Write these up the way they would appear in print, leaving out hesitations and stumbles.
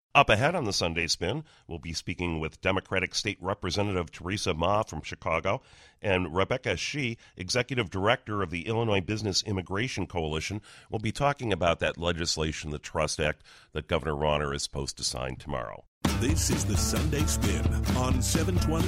Up ahead on the Sunday Spin, we'll be speaking with Democratic State Representative Teresa Ma from Chicago and Rebecca Shih, Executive Director of the Illinois Business Immigration Coalition. We'll be talking about that legislation, the Trust Act, that Governor Rauner is supposed to sign tomorrow. This is the Sunday Spin on 720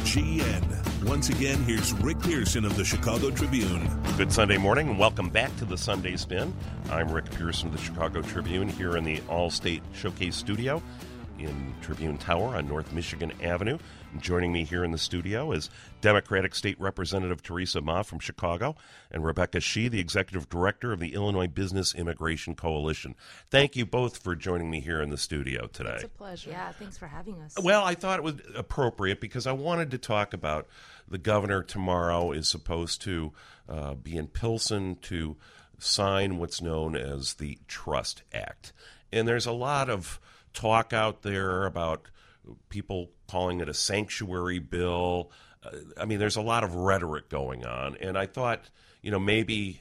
WGN. Once again, here's Rick Pearson of the Chicago Tribune. Good Sunday morning and welcome back to the Sunday Spin. I'm Rick Pearson of the Chicago Tribune here in the All-State Showcase studio in Tribune Tower on North Michigan Avenue. And joining me here in the studio is Democratic State Representative Teresa Ma from Chicago and Rebecca Shih, the Executive Director of the Illinois Business Immigration Coalition. Thank you both for joining me here in the studio today. It's a pleasure. Yeah, thanks for having us. Well, I thought it was appropriate because I wanted to talk about the governor tomorrow is supposed to be in Pilsen to sign what's known as the Trust Act. And there's a lot of talk out there about people calling it a sanctuary bill. There's a lot of rhetoric going on. And I thought, maybe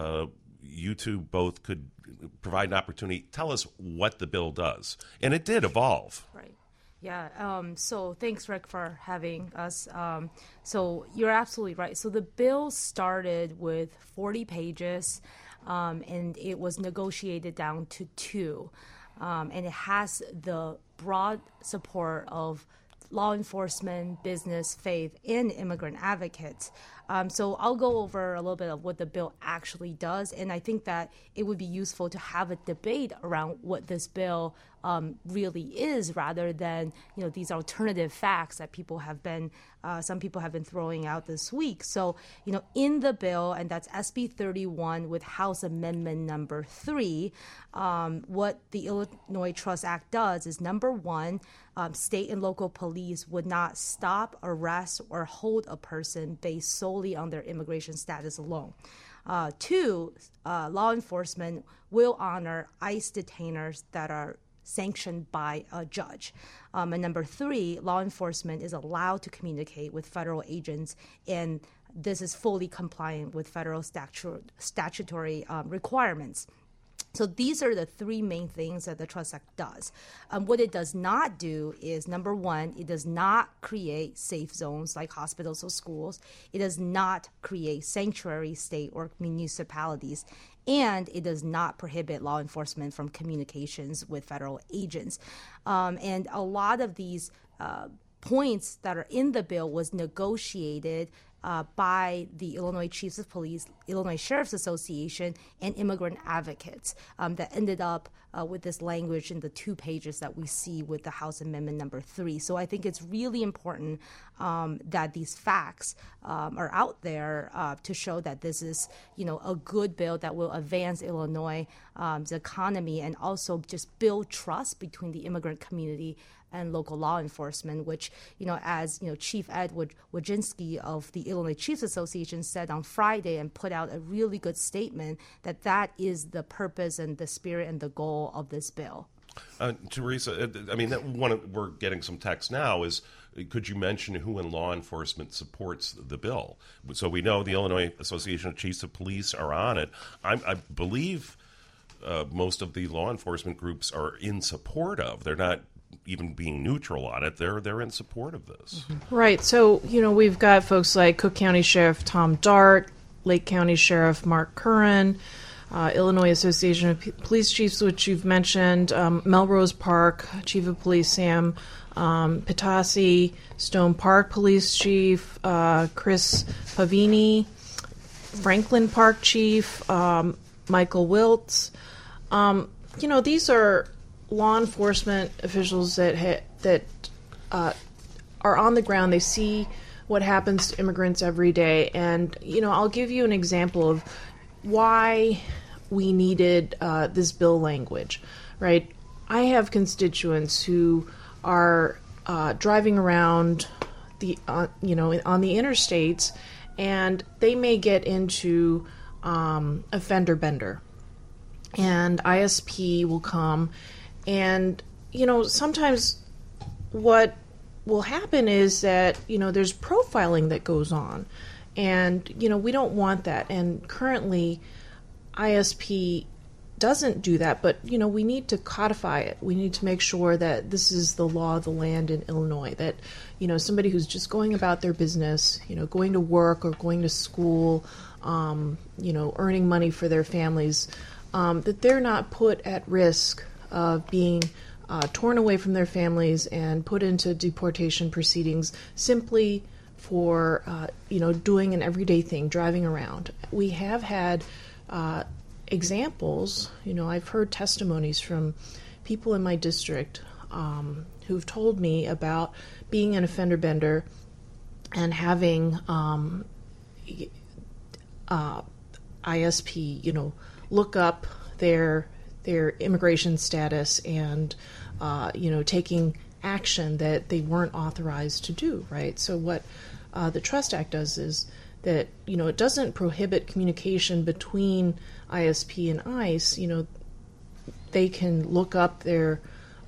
you two both could provide an opportunity. Tell us what the bill does. And it did evolve. Right. Yeah. So thanks, Rick, for having us. So you're absolutely right. So the bill started with 40 pages, and it was negotiated down to 2. And it has the broad support of law enforcement, business, faith, and immigrant advocates. So I'll go over a little bit of what the bill actually does, and I think that it would be useful to have a debate around what this bill really is, rather than these alternative facts that some people have been throwing out this week. So in the bill, and that's SB 31 with House Amendment number 3, what the Illinois Trust Act does is, number one, state and local police would not stop, arrest, or hold a person based solely on their immigration status alone. 2, law enforcement will honor ICE detainers that are sanctioned by a judge. And number 3, law enforcement is allowed to communicate with federal agents, and this is fully compliant with federal statutory requirements. So these are the 3 main things that the Trust Act does. What it does not do is, number one, it does not create safe zones like hospitals or schools. It does not create sanctuary state or municipalities. And it does not prohibit law enforcement from communications with federal agents. And a lot of these points that are in the bill was negotiated by the Illinois Chiefs of Police, Illinois Sheriff's Association, and immigrant advocates that ended up with this language in the 2 pages that we see with the House Amendment number 3. So I think it's really important that these facts are out there to show that this is, a good bill that will advance Illinois' economy and also just build trust between the immigrant community and local law enforcement, which, as Chief Ed Wojcinski of the Illinois Chiefs Association said on Friday and put out a really good statement that is the purpose and the spirit and the goal of this bill. Teresa, we're getting some text now is, could you mention who in law enforcement supports the bill? So we know the Illinois Association of Chiefs of Police are on it. I believe most of the law enforcement groups are in support of. They're not even being neutral on it. They're in support of this. Right. So, we've got folks like Cook County Sheriff Tom Dart, Lake County Sheriff Mark Curran, Illinois Association of Police Chiefs, which you've mentioned, Melrose Park Chief of Police Sam Pitassi, Stone Park Police Chief Chris Pavini, Franklin Park Chief Michael Wiltz. These are law enforcement officials that are on the ground. They see what happens to immigrants every day. And, I'll give you an example of why we needed this bill language, right? I have constituents who are driving around on the interstates, and they may get into a fender bender, and ISP will come. And, sometimes what will happen is that, there's profiling that goes on. And, we don't want that. And currently, ISP doesn't do that, but we need to codify it. We need to make sure that this is the law of the land in Illinois, that somebody who's just going about their business, going to work or going to school, earning money for their families, that they're not put at risk of being torn away from their families and put into deportation proceedings simply for doing an everyday thing, driving around. We have had examples. I've heard testimonies from people in my district who've told me about being an offender bender and having ISP, look up their immigration status and taking action that they weren't authorized to do. Right. So what the Trust Act does is that it doesn't prohibit communication between ISP and ICE. They can look up their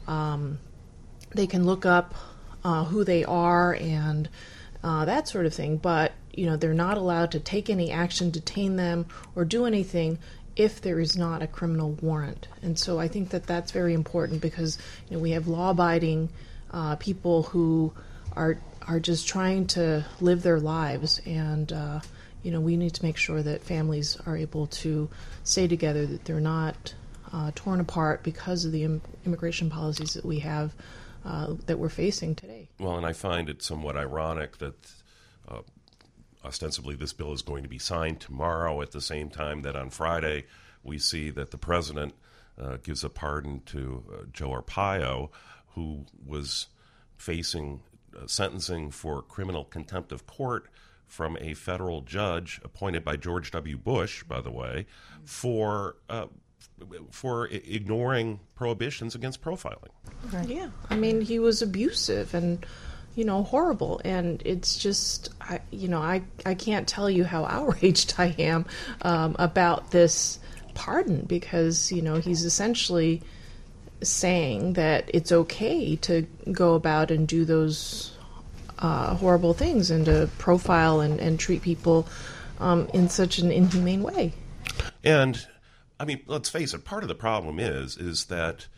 who they are and that sort of thing, but they're not allowed to take any action, detain them, or do anything if there is not a criminal warrant. And so I think that that's very important because we have law-abiding people who are just trying to live their lives, and we need to make sure that families are able to stay together, that they're not torn apart because of the immigration policies that we have that we're facing today. Well, and I find it somewhat ironic that ostensibly this bill is going to be signed tomorrow at the same time that on Friday we see that the president gives a pardon to Joe Arpaio, who was facing sentencing for criminal contempt of court from a federal judge appointed by George W. Bush, by the way, for ignoring prohibitions against profiling. Right. Yeah, I mean, he was abusive and horrible, and it's just I can't tell you how outraged I am about this pardon, because he's essentially saying that it's okay to go about and do those horrible things and to profile and treat people in such an inhumane way. And I mean, let's face it, part of the problem is that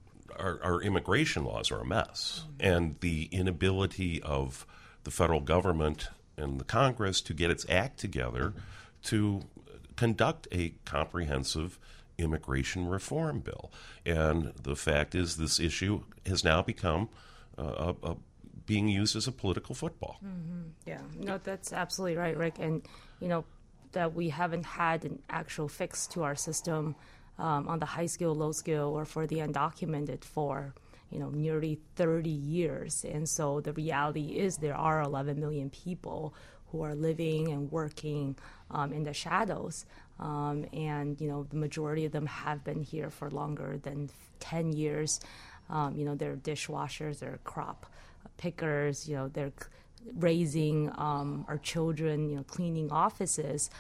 our immigration laws are a mess, and the inability of the federal government and the Congress to get its act together to conduct a comprehensive immigration reform bill. And the fact is, this issue has now become being used as a political football. Mm-hmm. Yeah, no, that's absolutely right, Rick. And, that we haven't had an actual fix to our system on the high skill, low skill, or for the undocumented for, nearly 30 years. And so the reality is there are 11 million people who are living and working in the shadows. And, the majority of them have been here for longer than 10 years. They're dishwashers, they're crop pickers, they're raising our children, cleaning offices.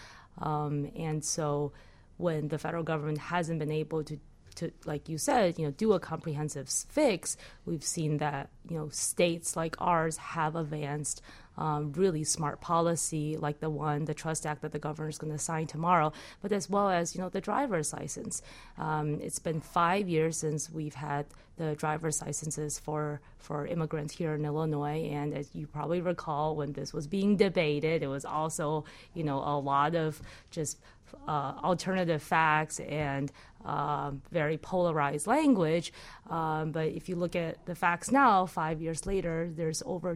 And so when the federal government hasn't been able to, like you said, do a comprehensive fix, we've seen that, states like ours have advanced really smart policy like the Trust Act that the governor is going to sign tomorrow, but as well as, the driver's license. It's been 5 years since we've had the driver's licenses for immigrants here in Illinois, and as you probably recall, when this was being debated, it was also, a lot of just alternative facts and very polarized language. But if you look at the facts now, 5 years later, there's over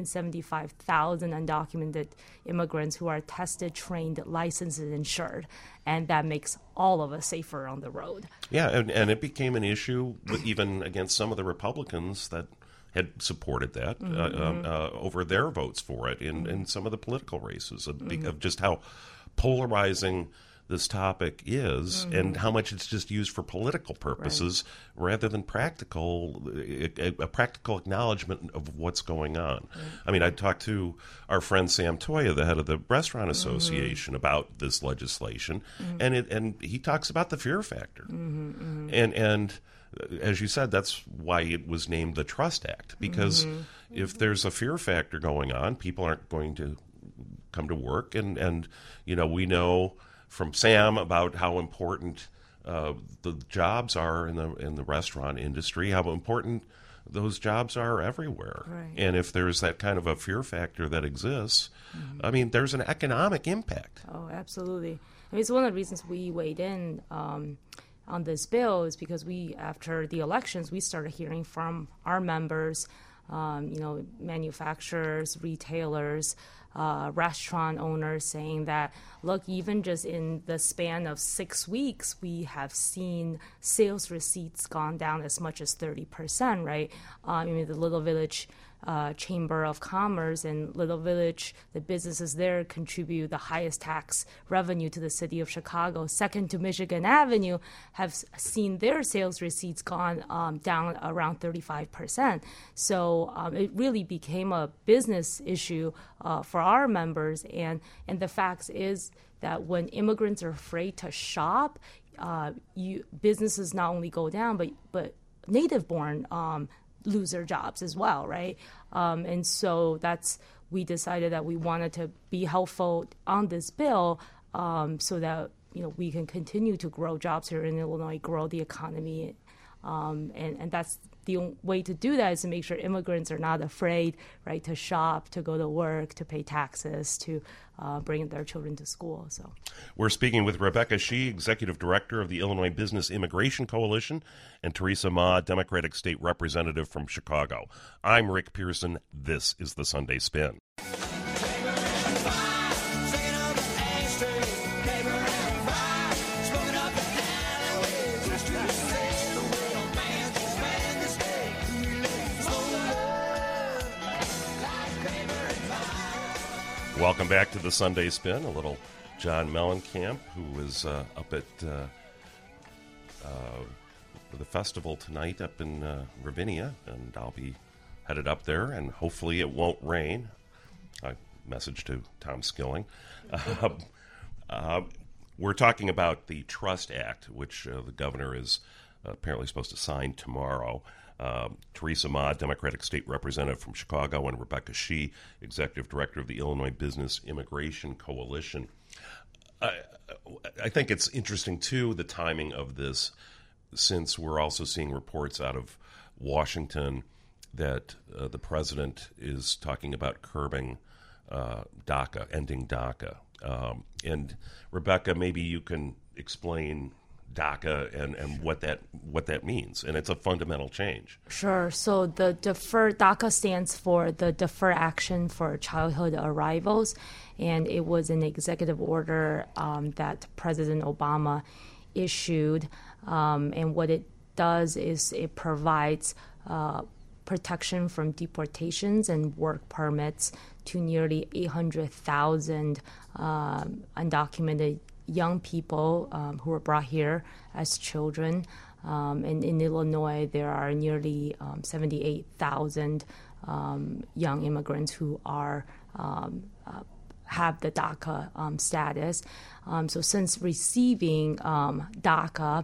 275,000 undocumented immigrants who are tested, trained, licensed, and insured. And that makes all of us safer on the road. Yeah, and it became an issue even against some of the Republicans that had supported that over their votes for it in some of the political races of just how polarizing this topic is and how much it's just used for political purposes rather than a practical acknowledgement of what's going on. I mean, I talked to our friend Sam Toya, the head of the Restaurant Association, about this legislation, and he talks about the fear factor. And as you said, that's why it was named the Trust Act, because if there's a fear factor going on, people aren't going to come to work, and we know from Sam about how important the jobs are in the restaurant industry, how important those jobs are everywhere. Right. And if there's that kind of a fear factor that exists, I mean, there's an economic impact. Oh, absolutely. I mean, it's one of the reasons we weighed in on this bill is because after the elections, we started hearing from our members, manufacturers, retailers, restaurant owners saying that, look, even just in the span of 6 weeks, we have seen sales receipts gone down as much as 30%, right? The Little Village Chamber of Commerce and Little Village, the businesses there contribute the highest tax revenue to the city of Chicago. Second to Michigan Avenue, have seen their sales receipts gone down around 35%. So it really became a business issue for our members. And the fact is that when immigrants are afraid to shop, businesses not only go down, but native-born lose their jobs as well, right? And so we decided that we wanted to be helpful on this bill so that we can continue to grow jobs here in Illinois, grow the economy, and that's the only way to do that is to make sure immigrants are not afraid, right, to shop, to go to work, to pay taxes, to bring their children to school. So, we're speaking with Rebecca Shih, Executive Director of the Illinois Business Immigration Coalition, and Teresa Ma, Democratic State Representative from Chicago. I'm Rick Pearson. This is the Sunday Spin. Welcome back to the Sunday Spin. A little John Mellencamp, who is up at the festival tonight up in Ravinia, and I'll be headed up there, and hopefully it won't rain. Message to Tom Skilling. We're talking about the Trust Act, which the governor is apparently supposed to sign tomorrow. Teresa Ma, Democratic State Representative from Chicago, and Rebecca Shih, Executive Director of the Illinois Business Immigration Coalition. I think it's interesting, too, the timing of this, since we're also seeing reports out of Washington that the president is talking about curbing DACA, ending DACA. And Rebecca, maybe you can explain DACA and what that means, and it's a fundamental change. Sure. So the DACA stands for the Deferred Action for Childhood Arrivals, and it was an executive order that President Obama issued, and what it does is it provides protection from deportations and work permits to nearly 800,000 undocumented young people who were brought here as children. And in Illinois, there are nearly 78,000 young immigrants who are have the DACA status. So since receiving DACA,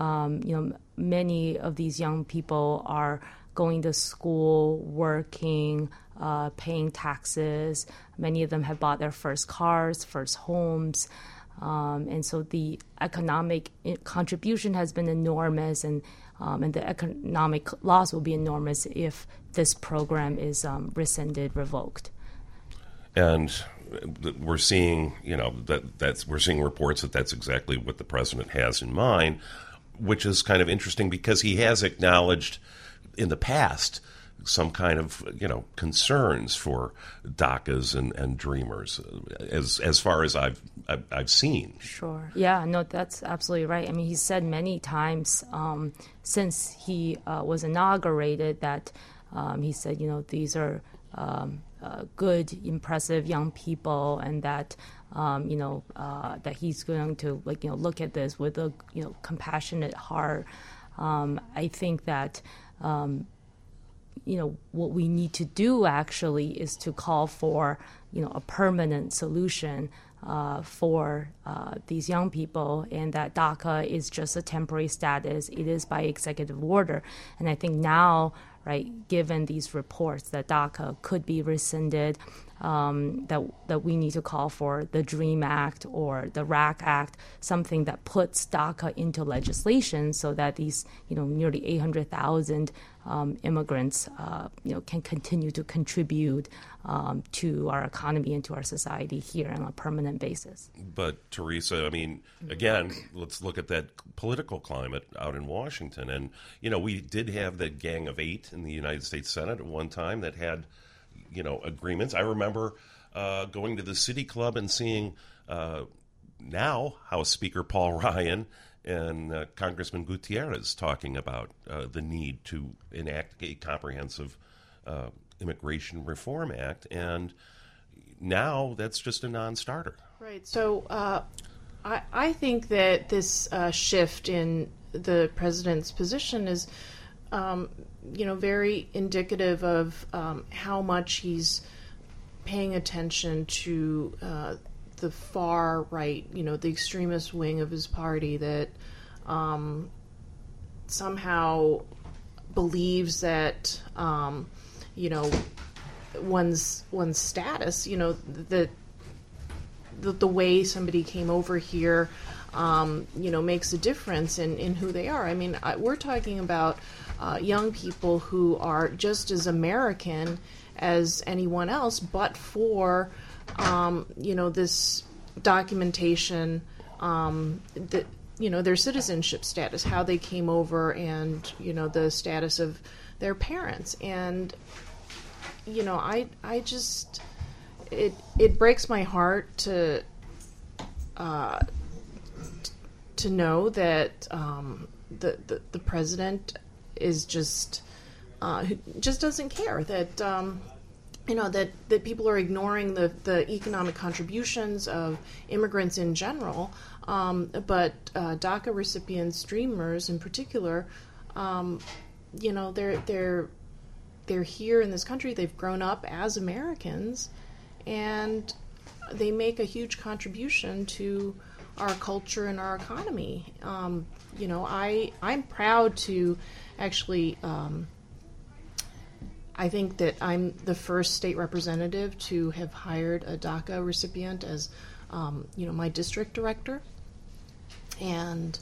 many of these young people are going to school, working, paying taxes. Many of them have bought their first cars, first homes. And so the economic contribution has been enormous, and the economic loss will be enormous if this program is rescinded, revoked. And we're seeing, we're seeing reports that that's exactly what the president has in mind, which is kind of interesting because he has acknowledged in the past some kind of concerns for DACAs and Dreamers, as far as I've seen. Sure. Yeah. No, that's absolutely right. I mean, he said many times since he was inaugurated that he said, these are good, impressive young people, and that that he's going to look at this with a compassionate heart. I think that. What we need to do actually is to call for, a permanent solution for these young people, and that DACA is just a temporary status. It is by executive order. And I think now, right, given these reports that DACA could be rescinded, that we need to call for the DREAM Act or the RAC Act, something that puts DACA into legislation so that these, nearly 800,000 immigrants, can continue to contribute to our economy and to our society here on a permanent basis. But Teresa, again, let's look at that political climate out in Washington. And, we did have the Gang of Eight in the United States Senate at one time that had, agreements. I remember going to the City Club and seeing now House Speaker Paul Ryan and Congressman Gutierrez talking about the need to enact a comprehensive Immigration Reform Act, and now that's just a non-starter. Right. So I think that this shift in the president's position is, very indicative of how much he's paying attention to the far right, the extremist wing of his party that somehow believes that, one's status, the way somebody came over here, makes a difference in who they are. We're talking about young people who are just as American as anyone else, but for this documentation, that their citizenship status, how they came over, and the status of their parents. And I just it breaks my heart to know that the president is just doesn't care, that that people are ignoring the economic contributions of immigrants in general, but DACA recipients, Dreamers in particular, they're here in this country. They've grown up as Americans, and they make a huge contribution to our culture and our economy. I'm proud to actually. I think that I'm the first state representative to have hired a DACA recipient as, my district director. And,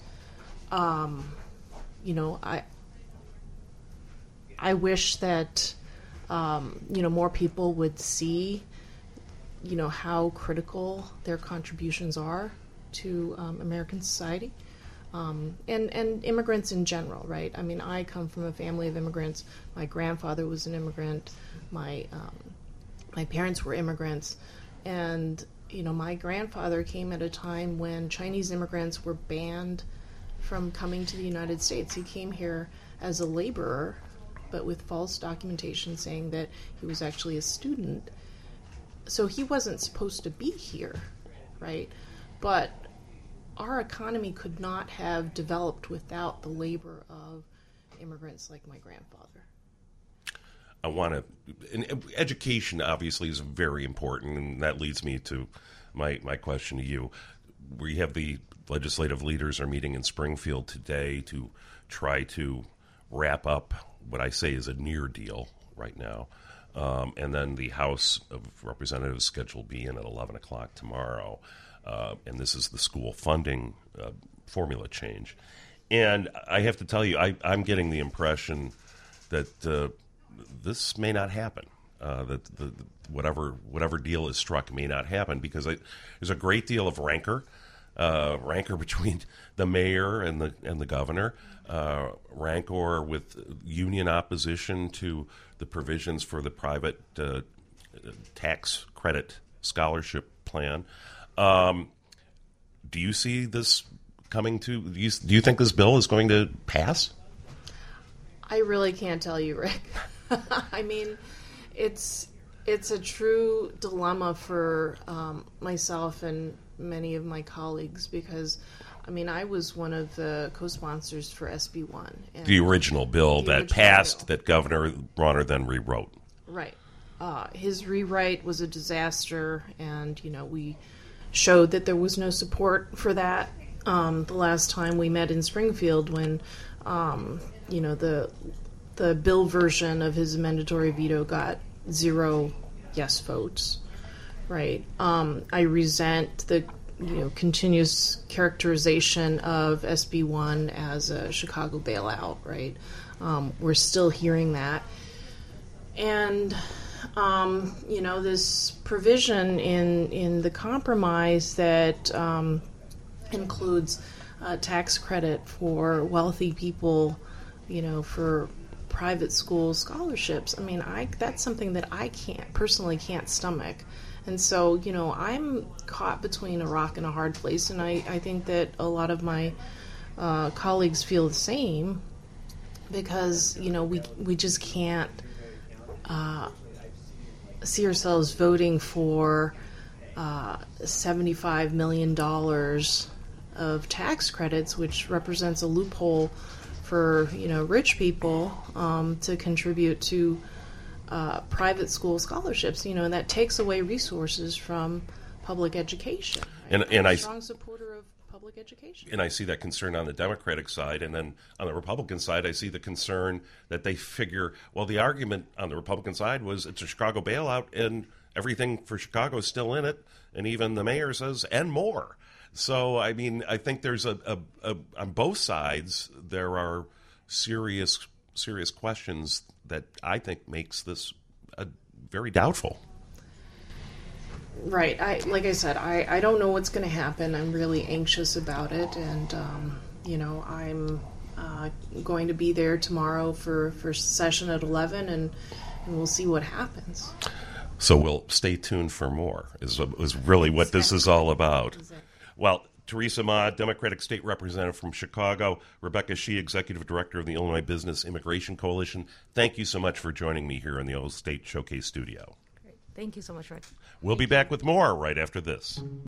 I wish that, more people would see, how critical their contributions are to American society. And immigrants in general, right? I come from a family of immigrants. My grandfather was an immigrant. My parents were immigrants. And, my grandfather came at a time when Chinese immigrants were banned from coming to the United States. He came here as a laborer, but with false documentation saying that he was actually a student. So he wasn't supposed to be here, right? But our economy could not have developed without the labor of immigrants like my grandfather. Education obviously is very important, and that leads me to my question to you. We have the legislative leaders are meeting in Springfield today to try to wrap up what I say is a near deal right now. And then the House of Representatives scheduled to be in at 11 o'clock tomorrow. And this is the school funding formula change. And I have to tell you, I'm getting the impression that this may not happen, that whatever deal is struck may not happen, because there's a great deal of rancor between the mayor and the governor, rancor with union opposition to the provisions for the private tax credit scholarship plan. Do you see this coming to? Do you think this bill is going to pass? I really can't tell you, Rick. It's a true dilemma for myself and many of my colleagues, because I was one of the co-sponsors for SB 1. The original bill that passed, that Governor Bronner then rewrote. Right. His rewrite was a disaster, and, we showed that there was no support for that the last time we met in Springfield when, the bill version of his mandatory veto got 0 yes votes. right? I resent the continuous characterization of SB1 as a Chicago bailout, right? We're still hearing that. And, this provision in the compromise that includes tax credit for wealthy people, for private school scholarships. I mean, that's something that I can't stomach. And so, I'm caught between a rock and a hard place, and I think that a lot of my colleagues feel the same, because, we just can't see ourselves voting for $75 million of tax credits, which represents a loophole for, rich people to contribute to private school scholarships, and that takes away resources from public education. And I'm a a strong supporter of public education. And I see that concern on the Democratic side, and then on the Republican side, I see the concern that they figure, well, the argument on the Republican side was it's a Chicago bailout, and everything for Chicago is still in it, and even the mayor says, and more. So, I mean, I think there's on both sides, there are serious questions that I think makes this very doubtful. Right. Like I said, I don't know what's going to happen. I'm really anxious about it, and I'm going to be there tomorrow for session at 11, and we'll see what happens. So we'll stay tuned for more. Is really what this is all about. Exactly. Well, Teresa Ma, Democratic State Representative from Chicago, Rebecca Shih, Executive Director of the Illinois Business Immigration Coalition, thank you so much for joining me here in the Old State Showcase studio. Great. Thank you so much, Rick. We'll be back with more right after this.